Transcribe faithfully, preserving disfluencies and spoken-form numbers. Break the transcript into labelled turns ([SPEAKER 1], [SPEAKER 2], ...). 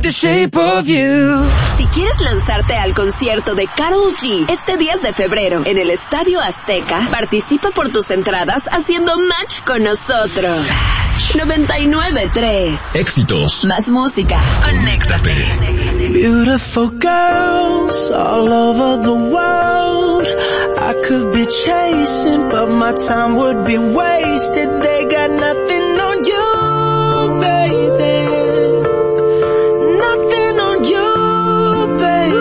[SPEAKER 1] the shape of you.
[SPEAKER 2] Si quieres lanzarte al concierto de Karol G este diez de febrero en el Estadio Azteca, participa por tus entradas haciendo match con nosotros. noventa y nueve tres.
[SPEAKER 3] Éxitos.
[SPEAKER 2] Más música. Conéctate.
[SPEAKER 1] Beautiful girls all over the world. I could be chasing, but my time would be wasted. They got nothing on you.